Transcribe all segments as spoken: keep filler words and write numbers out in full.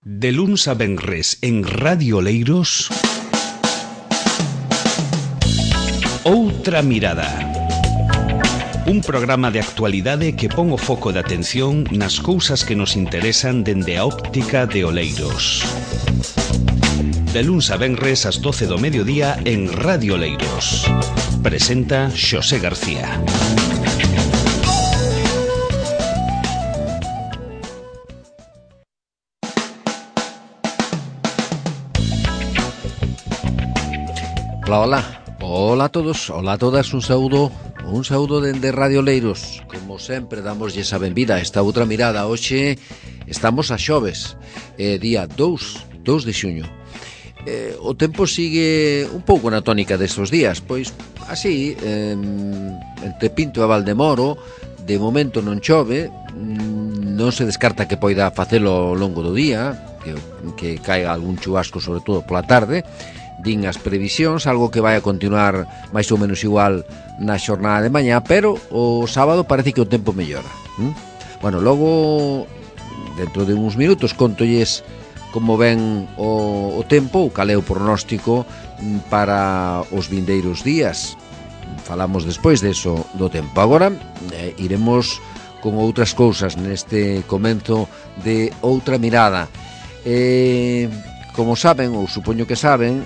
De luns a venres en Radio Oleiros, Outra Mirada. Un programa de actualidade que pon o foco de atención nas cousas que nos interesan dende a óptica de Oleiros. De luns a venres ás doce do mediodía en Radio Oleiros. Presenta Xosé García. Hola, hola, hola a todos, hola a todas, un saúdo, un saúdo dende Radio Oleiros. Como sempre, damoslle a benvida a esta outra mirada. Hoxe estamos a xoves, eh, día dous de xuño. Eh, o tempo sigue un pouco na tónica destes días, pois así, eh, entre Pinto e Valdemoro, de momento non chove, non se descarta que poida facelo ao longo do día, que, que caiga algún chubasco, sobre todo pola tarde. Din as previsións, algo que vai a continuar máis ou menos igual na xornada de mañá, pero o sábado parece que o tempo mellora. ¿Mm? Bueno, logo, dentro de uns minutos, contolles como ven o, o tempo, o caleo pronóstico para os vindeiros días. Falamos despois deso do tempo. Agora eh, iremos con outras cousas neste comenzo de Outra Mirada. Eh, como saben, ou supoño que saben,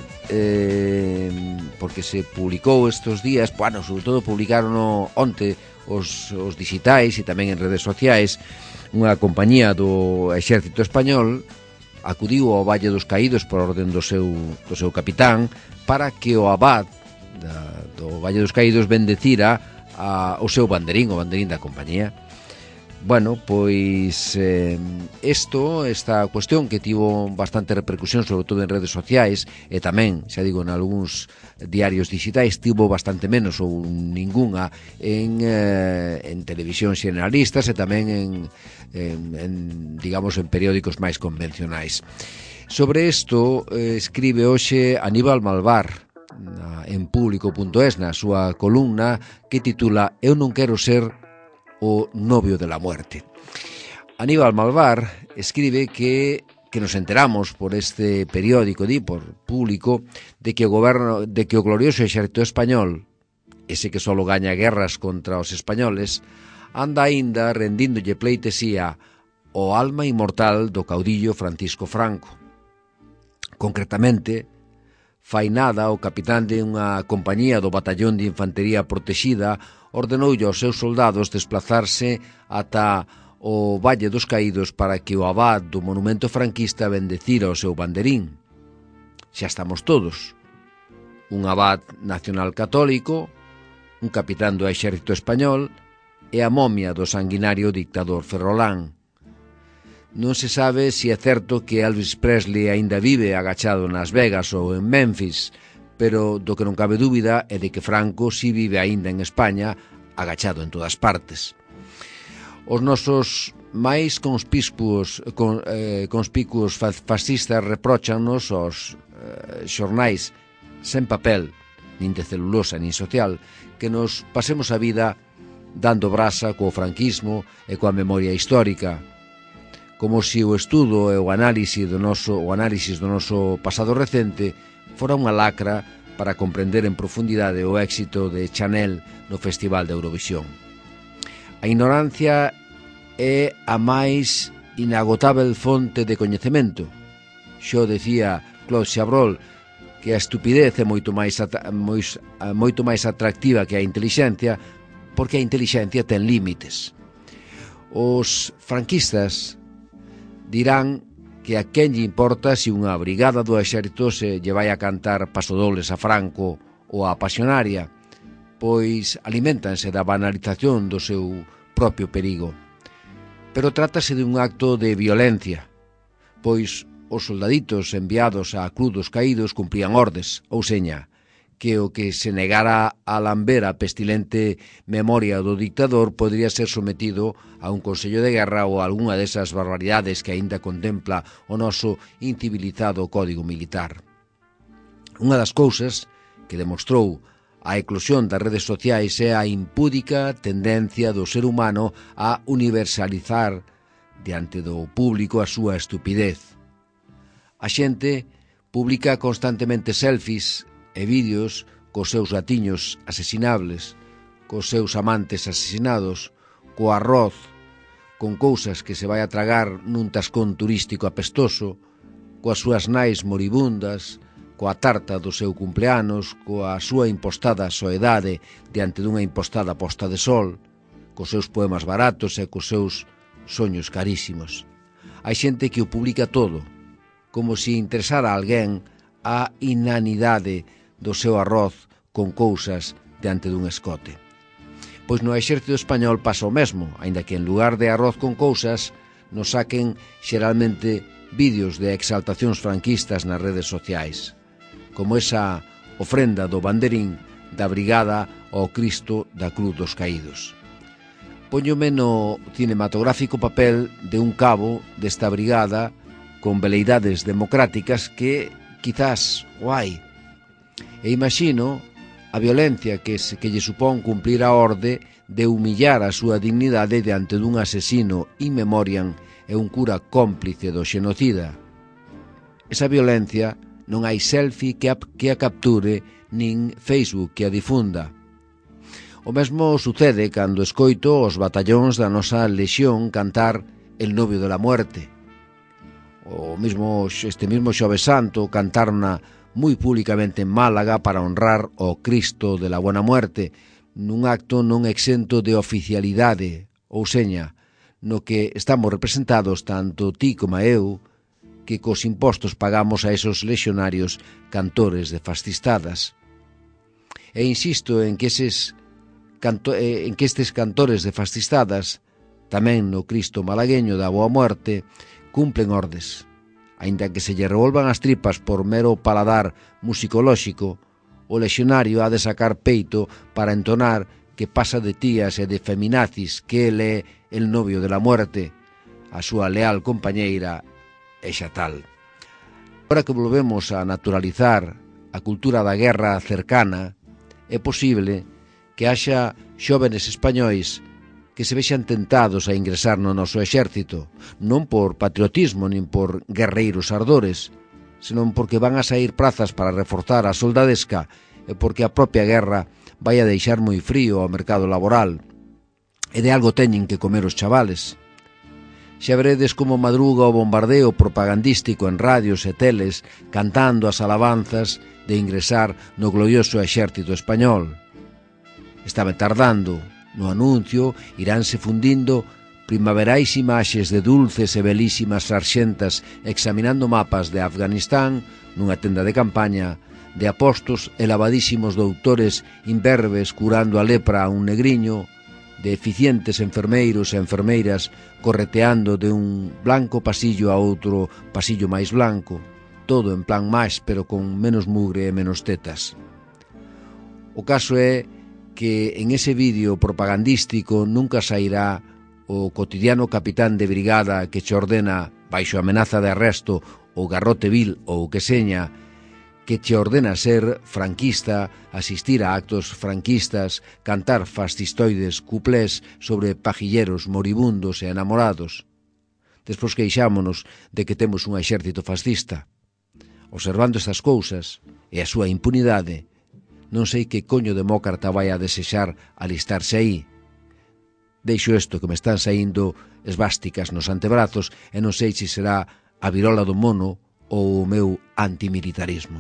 eh, porque se publicou estes días, bueno, sobre todo publicaron onte os, os digitais e tamén en redes sociais, unha compañía do Exército Español acudiu ao Valle dos Caídos por orden do seu, do seu capitán para que o abad da, do Valle dos Caídos bendecira a, o seu banderín, o banderín da compañía. Bueno, pois eh, isto, esta cuestión que tivo bastante repercusión, sobre todo en redes sociais, e tamén, xa digo, en algúns diarios digitais, tivo bastante menos ou ningunha en, eh, en televisión generalistas e tamén en, en, en, digamos, en periódicos máis convencionais. Sobre isto eh, escribe hoxe Aníbal Malvar na, en público punto es, na súa columna que titula Eu non quero ser o novio de la muerte. Aníbal Malvar escribe que que nos enteramos por este periódico, di, por público, de que o goberno, de que o glorioso exército español, ese que solo gaña guerras contra os españoles, anda aínda rendíndolle pleitesía ao alma inmortal do caudillo Francisco Franco. Concretamente, fai nada o capitán de unha compañía do batallón de infantería protexida ordenoulle aos seus soldados desplazarse ata o Valle dos Caídos para que o abad do monumento franquista bendecira o seu banderín. Xa estamos todos. Un abad nacional católico, un capitán do exército español e a momia do sanguinario dictador Ferrolán. Non se sabe se é certo que Elvis Presley aínda vive agachado nas Vegas ou en Memphis, pero do que non cabe dúbida é de que Franco si vive aínda en España, agachado en todas partes. Os nosos máis conspicuos, con, eh, conspicuos fascistas repróchanos aos eh, xornais sen papel, nin de celulosa, nin social, que nos pasemos a vida dando brasa co franquismo e coa memoria histórica, como se o estudo e o análisis do noso, o análisis do noso pasado recente fora unha lacra para comprender en profundidade o éxito de Chanel no Festival de Eurovisión. A ignorancia é a máis inagotável fonte de coñecemento. Xo decía Claude Chabrol que a estupidez é moito máis, moito máis atractiva que a intelixencia, porque a intelixencia ten límites. Os franquistas dirán que a quen lle importa se unha brigada do exército se lle vai a cantar pasodobles a Franco ou a Pasionaria, pois aliméntanse da banalización do seu propio perigo. Pero trátase de un acto de violencia, pois os soldaditos enviados á Cruz dos Caídos cumprían ordes, ou seña, que o que se negara a lamber a pestilente memoria do dictador podría ser sometido a un consello de guerra ou a algunha desas barbaridades que aínda contempla o noso incivilizado código militar. Unha das cousas que demostrou a eclosión das redes sociais é a impúdica tendencia do ser humano a universalizar diante do público a súa estupidez. A xente publica constantemente selfies e vídeos cos seus gatiños asesinables, cos seus amantes asesinados, co arroz, con cousas que se vai a tragar nun tascón turístico apestoso, coas súas nais moribundas, coa tarta do seu cumpleanos, coa súa impostada soedade diante dunha impostada posta de sol, cos seus poemas baratos e cos seus soños carísimos. Hai xente que o publica todo, como se interesara a alguén a inanidade do seu arroz con cousas diante dun escote. Pois no exército español pasa o mesmo, aínda que en lugar de arroz con cousas nos saquen xeralmente vídeos de exaltacións franquistas nas redes sociais, como esa ofrenda do banderín da brigada ao Cristo da Cruz dos Caídos. Póñome no cinematográfico papel de un cabo desta brigada con veleidades democráticas que, quizás, guai. E imagino a violencia que, se, que lle supón cumplir a orde de humillar a súa dignidade diante dun asesino in memoriam e un cura cómplice do xenocida. Esa violencia non hai selfie que a, que a capture nin Facebook que a difunda. O mesmo sucede cando escoito os batallóns da nosa lexión cantar El novio de la muerte. O mismo, este mismo Xoves Santo cantarna moi públicamente en Málaga para honrar ao Cristo de la Buena Muerte, nun acto non exento de oficialidade, ou seña, no que estamos representados tanto ti como eu, que cos impostos pagamos a esos lexionarios cantores de fascistadas. E insisto en que, eses, canto, en que estes cantores de fascistadas, tamén no Cristo malagueño da Boa Muerte, cumplen ordes. Aínda que se lle revolvan as tripas por mero paladar musicolóxico, o lexionario ha de sacar peito para entonar que pasa de tías e de feminazis que ele é el novio de la muerte, a súa leal compañeira e xa tal. Agora que volvemos a naturalizar a cultura da guerra cercana, é posible que haxa xóvenes españois que se vexan tentados a ingresar no noso exército, non por patriotismo nin por guerreiros ardores, senón porque van a sair prazas para reforzar a soldadesca e porque a propia guerra vai a deixar moi frío ao mercado laboral, e de algo teñen que comer os chavales. Xa veredes como madruga o bombardeo propagandístico en radios e teles cantando as alabanzas de ingresar no glorioso exército español. Estaba tardando. No anuncio iránse fundindo primaverais imaxes de dulces e belísimas sarxentas examinando mapas de Afganistán nunha tenda de campaña, de apostos e lavadísimos doutores imberbes curando a lepra a un negriño, de eficientes enfermeiros e enfermeiras correteando de un blanco pasillo a outro pasillo máis blanco, todo en plan máis pero con menos mugre e menos tetas. O caso é que en ese vídeo propagandístico nunca sairá o cotidiano capitán de brigada que che ordena, baixo amenaza de arresto ou garrote vil ou que seña, que che ordena ser franquista, asistir a actos franquistas, cantar fascistoides cuplés sobre pajilleros moribundos e enamorados. Despois queixámonos de que temos un exército fascista. Observando estas cousas e a súa impunidade, non sei que coño demócrata vai a desexar alistarse aí. Deixo isto que me están saindo esvásticas nos antebrazos e non sei se será a virola do mono ou o meu antimilitarismo.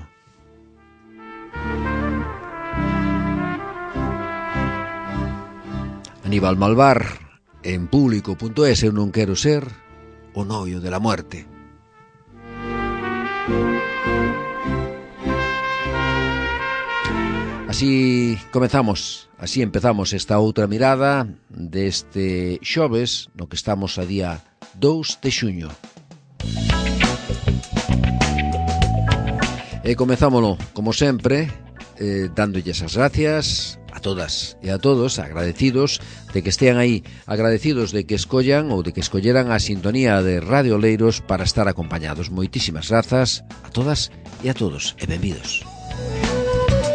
Aníbal Malvar, en público punto es, eu non quero ser o novio de la muerte. Así comezamos, así empezamos esta outra mirada deste xoves, no que estamos a día dous de xuño. E comezámolo, como sempre, eh, dándolles as gracias a todas e a todos, agradecidos de que estean aí, agradecidos de que escollan ou de que escolleran a sintonía de Radio Oleiros para estar acompañados. Moitísimas grazas a todas e a todos, e benvidos.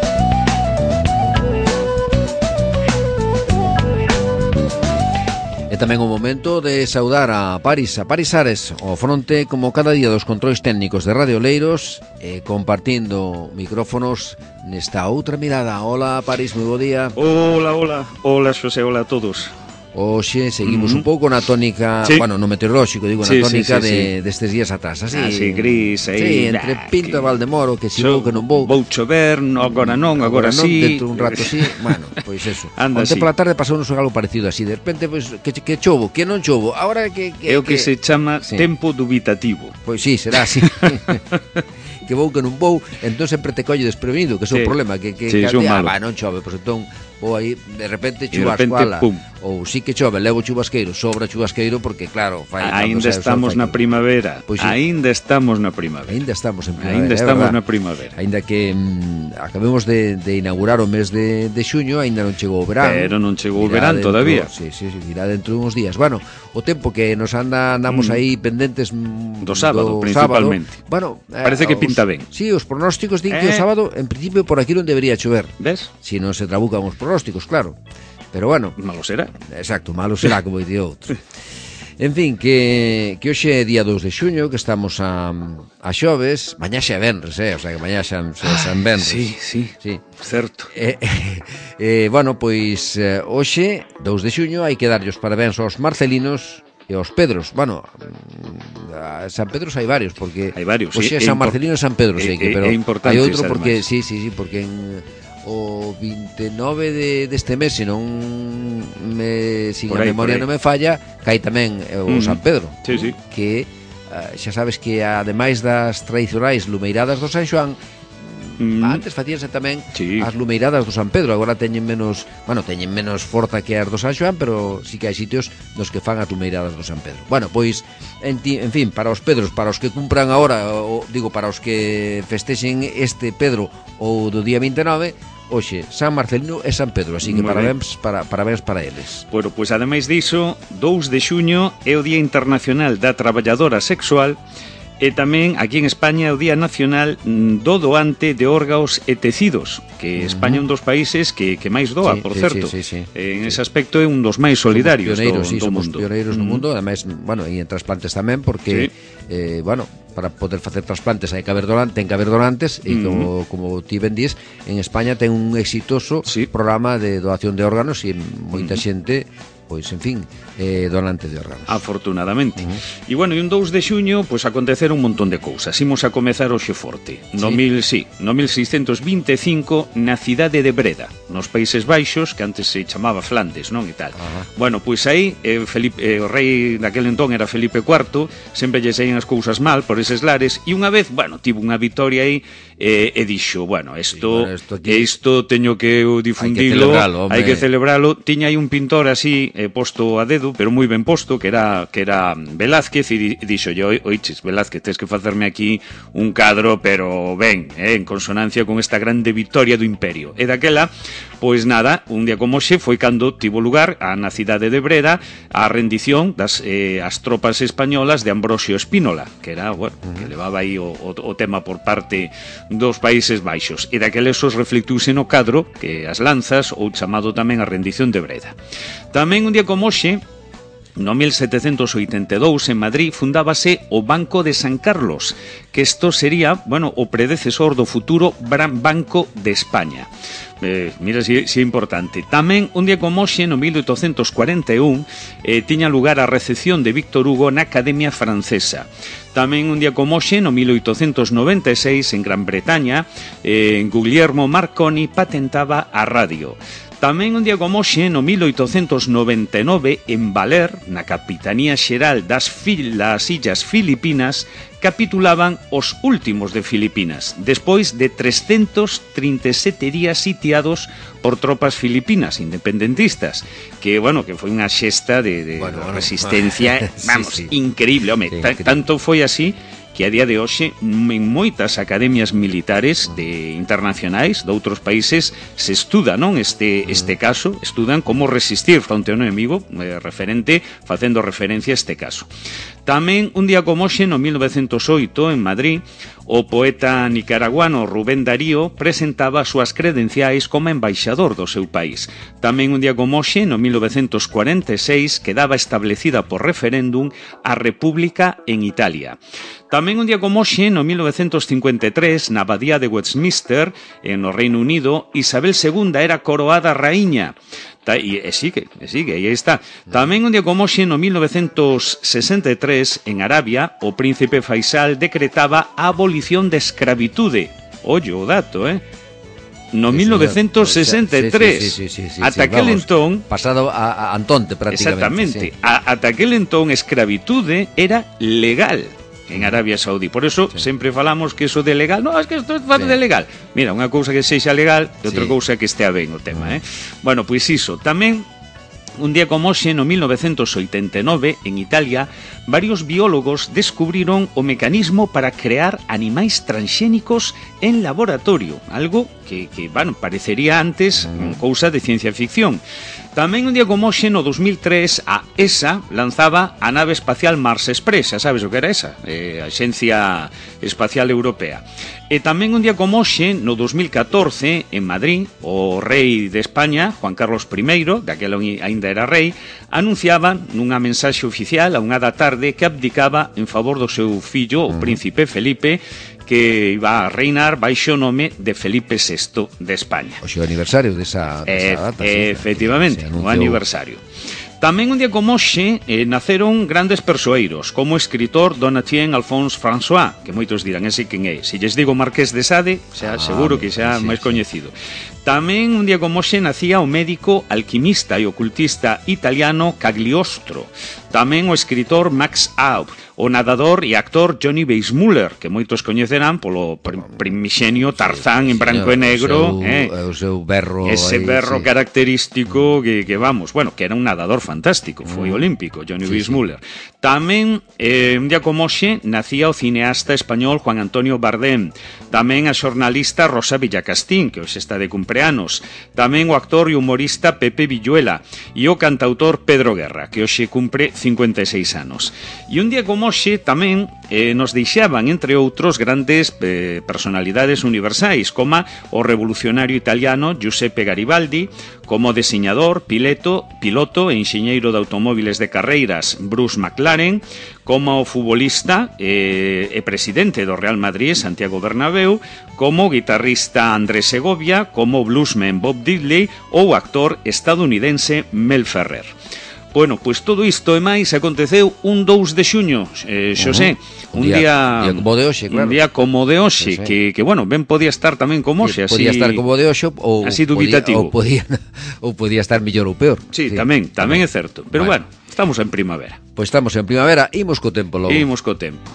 E tamén o momento de saudar a Paris, a Paris Ares, ao fronte como cada día dos controis técnicos de Radio Oleiros, eh, compartindo micrófonos nesta outra mirada. Hola Paris, moi bo día. Hola, hola, hola Xosé, hola a todos. Oxe, seguimos uh-huh. un pouco na tónica, sí. bueno, no meteorolóxico, digo, sí, na tónica sí, sí, de, sí. destes días atrás, así. Así, gris, aí. Sí, entre nah, Pinto que... e Valdemoro, que si so, vou, que non vou. Vou chover, no, agora non, agora, agora sí. Dentro un rato sí, bueno, pois eso. Anda Onte así. pola tarde pasounos algo parecido así, de repente, pois, que, que chovo, que non chovo, agora que... que é o que, que... se chama sí. tempo dubitativo. Pois sí, será así. Que vou, que non vou, entón sempre te colle desprevenido, que é o sí. problema, que, que, sí, que ah, malo. va, non chove, pois entón vou aí, de repente chubasco, chubascoala, pum. ou sí que chove, levo chubasqueiro, sobra chubasqueiro, porque claro, fai, ainda estamos na primavera, pois sí. ainda estamos na primavera. Ainda estamos en primavera, ainda estamos na primavera. Ainda que mm, acabemos de, de inaugurar o mes de, de xuño, ainda non chegou o verán. Pero non chegou o virá verán dentro, todavía. Sí, sí, sí, virá dentro de uns días. Bueno, o tempo que nos anda andamos mm. aí pendentes mm, do sábado, do principalmente. Sábado. Bueno, parece eh, que pinta ben. Sí, os pronósticos din eh. que o sábado en principio por aquí non debería chover. Ves? Si non se trabucan os pronósticos, claro. Pero bueno, malo será. Exacto, malo será, como dicía outro. En fin, que, que hoxe é día dos de xuño, que estamos a, a xoves, mañá xa é venres, eh? O sea, que mañá xa, xa, xa en venres. Sí, sí, sí, certo. Eh, eh, eh, bueno, pois eh, hoxe, dos de xuño, hai que darlle os parabéns aos Marcelinos e aos Pedros. Bueno, a San Pedros hai varios, porque hai varios, hoxe é sí, San impor- Marcelino e San Pedro, sei que, pero hai outro porque, sí, sí, sí, porque en o vinte e nove de, deste mes, se non me, sin a memoria non me falla, cai tamén o mm. San Pedro, sí, sí. que uh, xa sabes que ademais das tradicionais lumeiradas do San Xoán, mm. antes facíanse tamén sí. as lumeiradas do San Pedro, agora teñen menos, bueno, teñen menos forza que as do San Xoán, pero sí que hai sitios nos que fan as lumeiradas do San Pedro. Bueno, pois en, ti, en fin, para os Pedros, para os que cumpran agora, o, digo, para os que festexen este Pedro ou do día vinte e nove, hoxe San Marcelino e San Pedro, así que parabéns para, parabéns para eles. Bueno, pois ademais diso, dous de xuño é o Día Internacional da Traballadora Sexual e tamén aquí en España é o Día Nacional do Doante de Órganos e Tecidos, que España é un dos países que, que máis doa, sí, por sí, certo. Sí, sí, sí, en sí. ese aspecto é un dos máis solidarios pioneiros, do, sí, do somos mundo. pioneiros no mm. mundo, ademais, bueno, e en trasplantes tamén, porque, sí. eh, bueno, para poder facer trasplantes hai que haber donantes, ten que haber donantes, e como, como ti ben dís, en España ten un exitoso sí. programa de doación de órganos e moita mm. xente, pois, en fin, eh, donante de órganos. Afortunadamente. Uh-huh. E, bueno, e un dous de xuño, pois, aconteceron un montón de cousas. Imos a comezar hoxe forte. No, sí. mil, sí, no mil seiscentos vinte e cinco, na cidade de Breda, nos Países Baixos, que antes se chamaba Flandes, non? E tal. Uh-huh. Bueno, pois aí, eh, Felipe, eh, o rei daquel entón era Felipe cuarto, sempre lle saían as cousas mal por eses lares, e unha vez, bueno, tivo unha vitoria aí, eh, e dixo, bueno, isto, sí, bueno, isto teño que difundilo, hai que celebralo. Tiña aí un pintor así, eh, posto a dedo, pero moi ben posto, que era que era Velázquez, e dixo yo, oiches, Velázquez, tens que facerme aquí un cadro, pero ben, eh, en consonancia con esta grande victoria do imperio. E daquela, pois nada, un día como hoxe foi cando tivo lugar a, na cidade de Breda a rendición das eh, as tropas españolas de Ambrosio Espínola, que era, bueno, que levaba aí o, o, o tema por parte dos Países Baixos, e daqueles os reflectuse no cadro, que as lanzas, ou chamado tamén a rendición de Breda. Tamén un día como hoxe, no mil setecentos oitenta e dous, en Madrid, fundábase o Banco de San Carlos, que isto sería, bueno, o predecesor do futuro Gran Banco de España. Eh, mira si, si é importante. Tamén, un día como hoxe, no mil oitocentos cuarenta e un, eh, tiña lugar a recepción de Víctor Hugo na Academia Francesa. Tamén, un día como hoxe, no mil oitocentos noventa e seis, en Gran Bretaña, eh, Guglielmo Marconi patentaba a radio. Tamén un día como hoxe, no mil oitocentos noventa e nove, en Valer, na Capitanía Xeral das, Fil das Illas Filipinas, capitulaban os últimos de Filipinas, despois de trescentos trinta e sete días sitiados por tropas filipinas independentistas, que, bueno, que foi unha xesta de, de bueno, resistencia, bueno, vamos, sí, sí. increíble, home, sí, increíble. Tanto foi así que a día de hoxe en moitas academias militares de internacionais de outros países se estuda, non, este este caso, estudan como resistir fronte ao enemigo, eh, referente facendo referencia a este caso. Tamén un día como hoxe, no mil novecentos oito, en Madrid, o poeta nicaraguano Rubén Darío presentaba as súas credenciais como embaixador do seu país. Tamén un día como hoxe, no mil novecentos cuarenta e seis, quedaba establecida por referéndum a República en Italia. Tamén un día como hoxe, no mil novecentos cincuenta e tres, na abadía de Westminster, no Reino Unido, Isabel segunda era coroada raíña. E, e sigue, e sigue, e aí está. Tamén un día como hoxe, no mil novecentos sesenta e tres, en Arabia, o príncipe Faisal decretaba a abolición de escravitude. Ollo o dato, eh? No sí, mil novecentos sesenta e tres. Sí, sí, sí, sí, sí, ata sí, aquel vamos, entón... pasado a, a Antonte, prácticamente. Exactamente. Sí. A, ata aquel entón, escravitude era legal en Arabia Saudí. Por eso, sí, sempre falamos que eso de legal, no, es que isto é sí. de legal. Mira, unha cousa que sexa legal, e outra sí. cousa que estea ben o tema, eh? Bueno, pois iso. Tamén, un día como hoxe, no mil novecentos oitenta e nove, en Italia, varios biólogos descubriron o mecanismo para crear animais transxénicos en laboratorio, algo que, que bueno, parecería antes mm. cousa de ciencia ficción. Tamén un día como hoxe, no dos mil tres, a E S A lanzaba a nave espacial Mars Express, xa sabes o que era esa, eh, a Axencia Espacial Europea. E tamén un día como hoxe, no dos mil catorce, en Madrid, o rei de España, Juan Carlos primeiro, daquela aínda era rei, anunciaba nunha mensaxe oficial a unha da tarde que abdicaba en favor do seu fillo, o príncipe Felipe, que iba a reinar baixo o nome de Felipe sexto de España. O seu aniversario desa, desa eh, data. Eh, sí, efectivamente, o aniversario. Tamén un día como hoxe eh, naceron grandes persoeiros, como o escritor Donatien Alphonse François, que moitos dirán, ese quen é? Se lles digo Marqués de Sade, xa, ah, seguro que xa sí, máis sí. coñecido. Tamén un día como hoxe nacía o médico, alquimista e ocultista italiano Cagliostro. Tamén o escritor Max Aub, o nadador e actor Johnny Weissmuller, que moitos coñecerán polo primixenio Tarzán en branco e negro, o seu, eh, o seu berro, ese aí, berro sí. característico que, que vamos, bueno, que era un nadador fantástico, foi mm. olímpico, Johnny sí, Weissmuller. Sí. Tamén, eh, un día como hoxe, nacía o cineasta español Juan Antonio Bardem. Tamén a xornalista Rosa Villacastín, que hoxe está de cumpleanos. Tamén o actor e humorista Pepe Villuela e o cantautor Pedro Guerra, que hoxe cumpre cincuenta e seis anos. E un día como hoxe tamén eh, nos deixaban, entre outros, grandes eh, personalidades universais, como o revolucionario italiano Giuseppe Garibaldi, como deseñador, piloto, piloto e enxeñeiro de automóviles de carreiras Bruce McLaren, como o futbolista eh, e presidente do Real Madrid Santiago Bernabéu, como o guitarrista Andrés Segovia, como o bluesman Bob Diddley ou o actor estadounidense Mel Ferrer. Bueno, pois pues todo isto e máis aconteceu un dous de xuño, eh, Xosé, uh-huh. un, un día, día como de hoxe, claro. Un día como de hoxe, sí, sí. que, que bueno, ben podía estar tamén como hoxe, así. Podía estar como de hoxe ou así dubitativo. Podía, ou podía ou podía estar mellor ou peor. Sí, sí. tamén, tamén, tamén é certo. Pero bueno, bueno, estamos en primavera. Pois pues estamos en primavera, imos co tempo logo. Imos co tempo.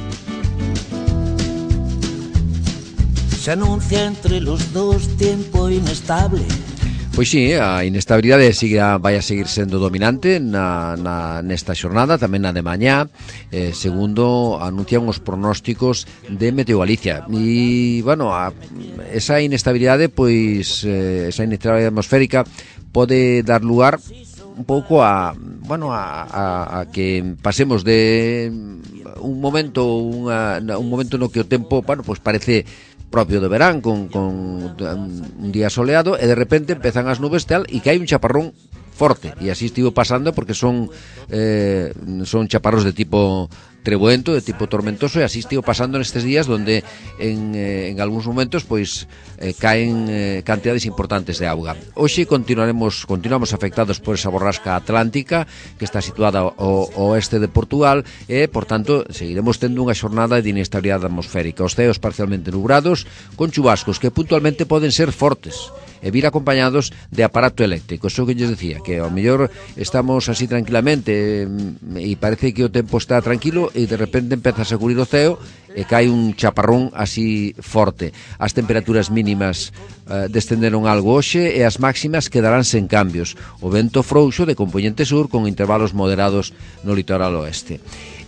Se anuncia entre los dos tiempo inestable. Pois sí, a inestabilidade sigue, vai a seguir sendo dominante na, na, nesta xornada, tamén na de mañá, eh, segundo anuncian os pronósticos de Meteo Galicia. E, bueno, a, esa inestabilidade, pois, eh, esa inestabilidade atmosférica pode dar lugar un pouco a, bueno, a, a, a que pasemos de un momento, unha, un momento no que o tempo, bueno, pois parece propio de verán, con, con un día soleado, e de repente empezan as nubes tal, e que hai un chaparrón forte, e así estivo pasando porque son eh, son chaparros de tipo trebuento, de tipo tormentoso, e así estivo pasando nestes días donde en, eh, en algúns momentos pois eh, caen eh, cantidades importantes de auga. Hoxe continuaremos continuamos afectados por esa borrasca atlántica que está situada ao, ao oeste de Portugal e, por tanto, seguiremos tendo unha xornada de inestabilidade atmosférica. Os ceos parcialmente nubrados, con chubascos que puntualmente poden ser fortes e vir acompañados de aparato eléctrico. Eso que lles decía, que ao mellor estamos así tranquilamente e parece que o tempo está tranquilo e de repente empeza a sacudir o ceo e cae un chaparrón así forte. As temperaturas mínimas eh, descenderon algo hoxe e as máximas quedarán sen cambios. O vento frouxo de compoñente sur con intervalos moderados no litoral oeste.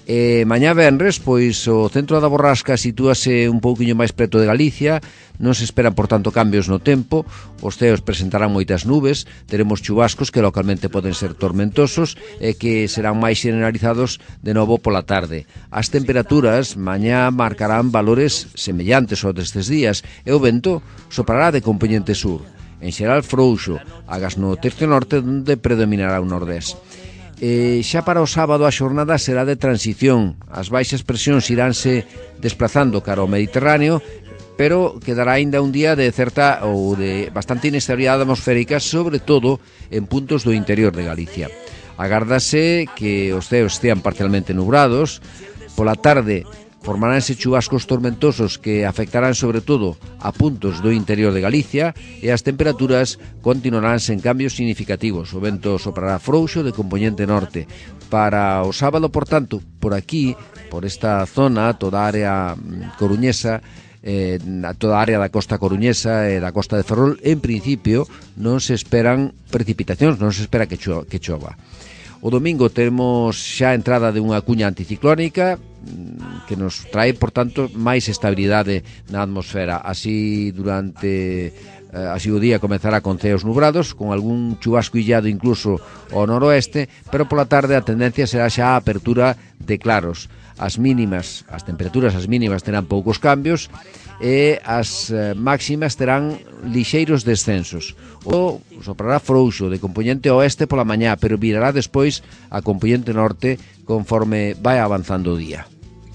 E mañá venres, pois o centro da borrasca sitúase un pouquiño máis preto de Galicia, non se esperan por tanto cambios no tempo, os ceos presentarán moitas nubes, teremos chubascos que localmente poden ser tormentosos e que serán máis generalizados de novo pola tarde. As temperaturas mañá marcarán valores semellantes aos destes días e o vento soprará de compoñente sur. En xeral frouxo, agas no tercio norte onde predominará o nordés. E xa para o sábado a xornada será de transición. As baixas presións iránse desplazando cara ao Mediterráneo, pero quedará aínda un día de certa ou de bastante inestabilidade atmosférica, sobre todo en puntos do interior de Galicia. Agárdase que os ceos estean parcialmente nubrados. Pola tarde formaránse chubascos tormentosos que afectarán sobre todo a puntos do interior de Galicia e as temperaturas continuarán sen cambios significativos. O vento soprará frouxo de compoñente norte. Para o sábado, por tanto, por aquí, por esta zona, toda a área coruñesa, eh, toda a área da costa coruñesa e da costa de Ferrol, en principio non se esperan precipitacións, non se espera que, cho, que chova. O domingo temos xa a entrada de unha cuña anticiclónica que nos trae, por tanto, máis estabilidade na atmosfera. Así, durante eh, así o día comezará con ceos nubrados, con algún chubasco illado incluso ao noroeste, pero pola tarde a tendencia será xa a apertura de claros. As mínimas, as temperaturas as mínimas terán poucos cambios e as eh, máximas terán lixeiros descensos. O soprará frouxo de compoñente oeste pola mañá, pero virará despois a compoñente norte conforme vai avanzando o día.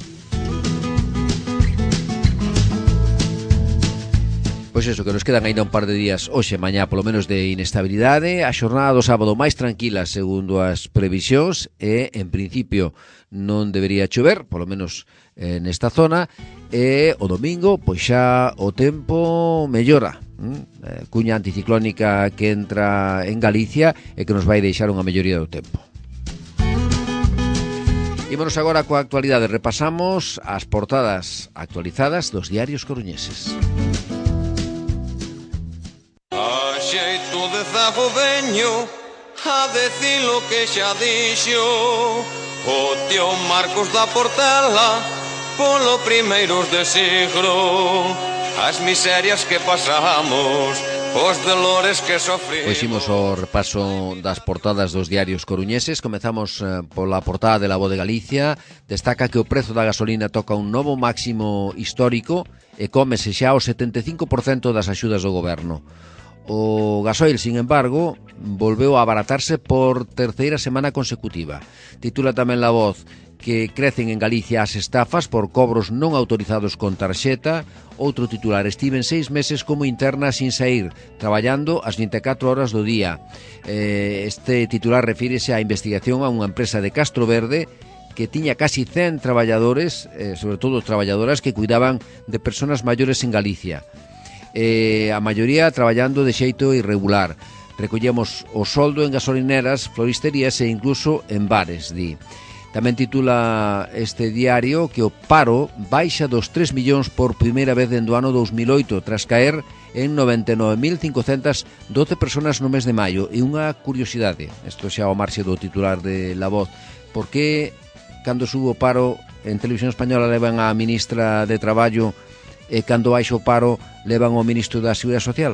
Pois eso, que nos quedan ainda un par de días hoxe e mañá polo menos de inestabilidade. A xornada do sábado máis tranquila segundo as previsións e en principio non debería chover, polo menos eh, nesta zona, e o domingo pois xa o tempo mellora. Eh, cuña anticiclónica que entra en Galicia e que nos vai deixar unha melloría do tempo. Ímonos agora coa actualidade. Repasamos as portadas actualizadas dos diarios coruñeses. Xeito de zago veño a decir lo que xa dixo o tío Marcos da Portela polo primeiros de siglo, as miserias que pasamos, os dolores que sofrimos. Pois imos ao repaso das portadas dos diarios coruñeses. Comezamos eh, pola portada de La Voz de Galicia. Destaca que o prezo da gasolina toca un novo máximo histórico e cómese xa o setenta e cinco por cento das axudas do goberno. O gasoil, sin embargo, volveu a abaratarse por terceira semana consecutiva. Titula tamén La Voz que crecen en Galicia as estafas por cobros non autorizados con tarxeta. Outro titular: estiven seis meses como interna sin sair, traballando as vinte e catro horas do día. Este titular refírese á investigación a unha empresa de Castro Verde que tiña casi cen traballadores, sobre todo traballadoras que cuidaban de persoas maiores en Galicia. Eh, a maioría traballando de xeito irregular. Recollemos o soldo en gasolineras, floristerías e incluso en bares, di. Tamén titula este diario que o paro baixa dos tres millóns por primeira vez dende o ano dos mil oito, tras caer en noventa e nove mil cincocentas doce personas no mes de maio. E unha curiosidade, isto xa ao marxe do titular de La Voz: por que cando subo o paro en Televisión Española levan a ministra de Traballo e cando baixa o paro levan o ministro da Seguridade Social?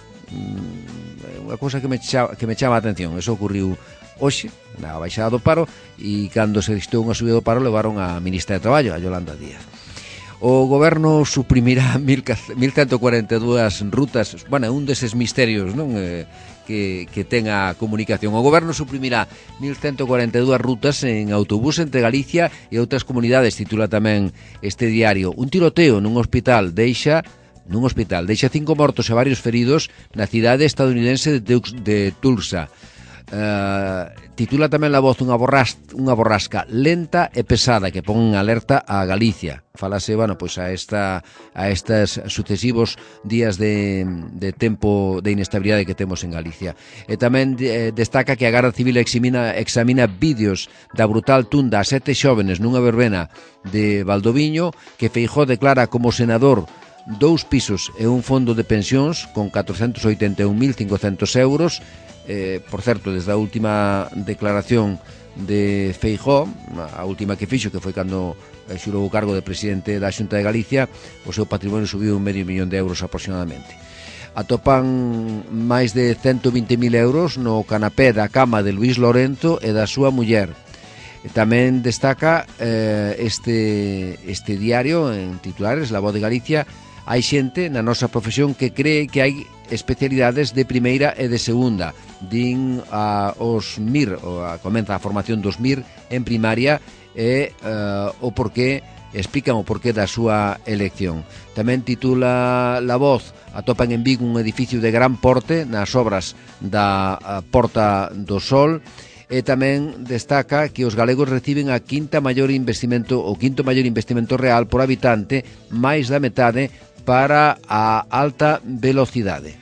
É unha cousa que me chama, que me chama a atención. Eso ocurriu hoxe na baixada do paro, e cando se dixtou unha subida do paro levaron a ministra de Traballo, a Yolanda Díaz. O goberno suprimirá mil ciento cuarenta e dúas rutas. Bueno, un deses misterios, non? Eh, que, que ten a comunicación. O goberno suprimirá mil ciento cuarenta e dúas rutas en autobús entre Galicia e outras comunidades, titula tamén este diario. Un tiroteo nun hospital deixa nun hospital deixa cinco mortos e varios feridos na cidade estadounidense de, de Tulsa. Uh, titula tamén La Voz unha, borras, unha borrasca lenta e pesada que pon en alerta a Galicia. Falase, bueno, pois a esta a estes sucesivos días de, de tempo de inestabilidade que temos en Galicia. E tamén eh, destaca que a Garda Civil examina, examina vídeos da brutal tunda a sete xóvenes nunha verbena de Valdoviño, que Feijóo declara como senador dous pisos e un fondo de pensións con catrocentos oitenta e un mil cincocentos euros. Eh, por certo, desde a última declaración de Feijóo, a última que fixo, que foi cando xurou o cargo de presidente da Xunta de Galicia, o seu patrimonio subiu un medio millón de euros aproximadamente. Atopan máis de ciento vinte mil euros no canapé da cama de Luís Lorento e da súa muller. Tamén destaca eh, este, este diario en titulares, La Voz de Galicia: hai xente na nosa profesión que cree que hai especialidades de primeira e de segunda. Din a, os M I R, o a, comenta a formación dos M I R en primaria e uh, o porqué, explican o porqué da súa elección. Tamén titula La Voz: atopan en Vigo un edificio de gran porte nas obras da Porta do Sol. E tamén destaca que os galegos reciben a quinta maior investimento, o quinto maior investimento real por habitante, máis da metade para a alta velocidade.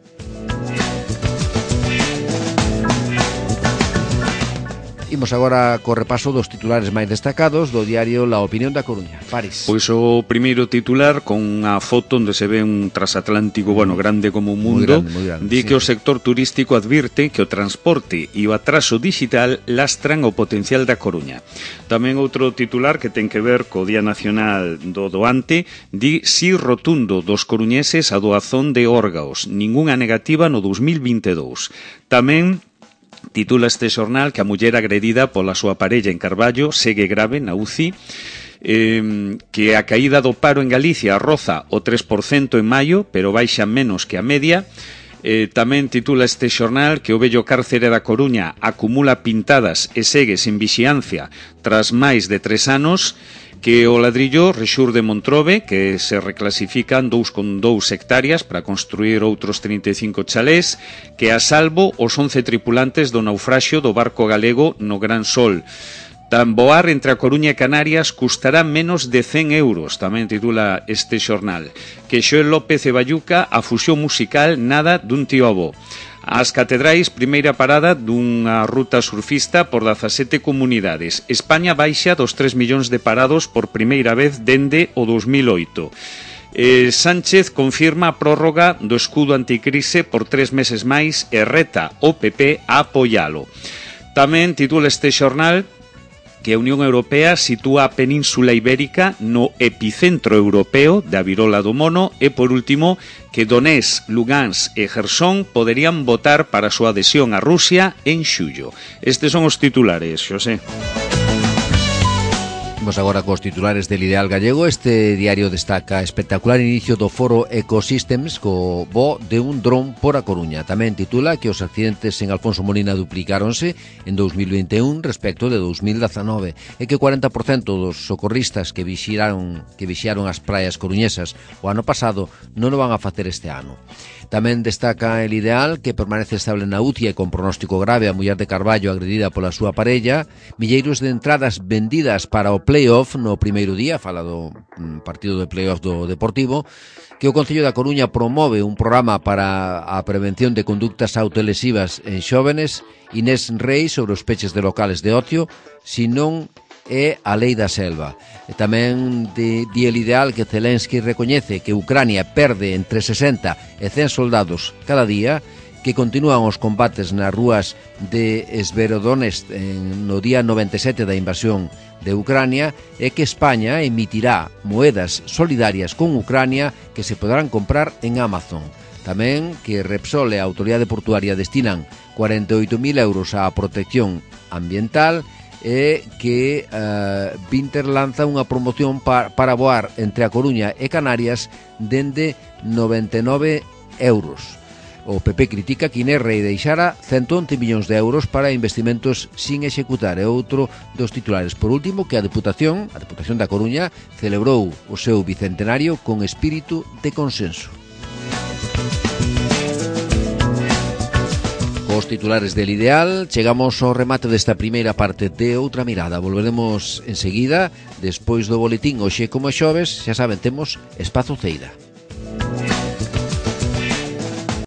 Imos agora co repaso dos titulares máis destacados do diario La Opinión da Coruña. París. Pois o primeiro titular, con unha foto onde se ve un transatlántico, bueno, grande como o mundo, muy grande, muy grande, di sí. que o sector turístico advirte que o transporte e o atraso digital lastran o potencial da Coruña. Tamén outro titular que ten que ver co Día Nacional do Doante, di si rotundo dos coruñeses a doazón de órgaos, ningunha negativa no dos mil vinte e dous. Tamén titula este xornal que a muller agredida pola súa parella en Carballo segue grave na U C I, eh, que a caída do paro en Galicia roza o tres por cento en maio, pero baixa menos que a media. Eh, tamén titula este xornal que o vello cárcere da Coruña acumula pintadas e segue sin vixiancia tras máis de tres anos, que o ladrillo rexurde Montrobe, que se reclasifican dous con dous hectáreas para construir outros trinta e cinco chalés, que a salvo os once tripulantes do naufraxio do barco galego no Gran Sol. Tan voar entre a Coruña e Canarias custará menos de cen euros, tamén titula este xornal. Que Xoel López e Bayuca, a fusión musical nada dun tío avó. As Catedrais, primeira parada dunha ruta surfista por dezasete comunidades. España baixa dos tres millóns de parados por primeira vez dende o dos mil oito. Eh, Sánchez confirma a prórroga do escudo anticrise por tres meses máis e reta o P P a apoialo. Tamén titula este xornal que a Unión Europea sitúa a Península Ibérica no epicentro europeo da virola do mono e, por último, que Donetsk, Lugansk e Jersón poderían votar para a súa adhesión a Rusia en xullo. Estes son os titulares, Xosé. Vamos agora cos titulares del Ideal Gallego. Este diario destaca espectacular inicio do foro Ecosystems co voo de un dron por a Coruña. Tamén titula que os accidentes en Alfonso Molina duplicáronse en dos mil vinte e un respecto de dos mil dezanove e que o cuarenta por cento dos socorristas que vixiaron, que vixiaron as praias coruñesas o ano pasado non o van a facer este ano. Tamén destaca el Ideal que permanece estable na U C I e con pronóstico grave a muller de Carballo agredida pola súa parella, milleiros de entradas vendidas para o playoff no primeiro día, fala do partido de playoff do Deportivo, que o Concello da Coruña promove un programa para a prevención de conductas autolesivas en xóvenes. Inés Rei sobre os peches de locales de ocio, senón é a lei da selva. E tamén di, di el Ideal que Zelensky recoñece que Ucrania perde entre sesenta e cen soldados cada día, que continúan os combates nas rúas de Sverodonetsk no día noventa e sete da invasión de Ucrania e que España emitirá moedas solidarias con Ucrania que se poderán comprar en Amazon. Tamén que Repsol e a Autoridade Portuaria destinan cuarenta e oito mil euros á protección ambiental e que uh, Vinter lanza unha promoción par, para voar entre a Coruña e Canarias dende noventa e nove euros. O P P critica que Inés Rei deixara ciento once millóns de euros para investimentos sin executar. É outro dos titulares. Por último, que a Deputación, a Deputación da Coruña, celebrou o seu bicentenario con espírito de consenso. Os titulares del Ideal, chegamos ao remate desta primeira parte de Outra Mirada. Volveremos enseguida, despois do boletín. Hoxe, como xoves, xa saben, temos Espazo Ceira.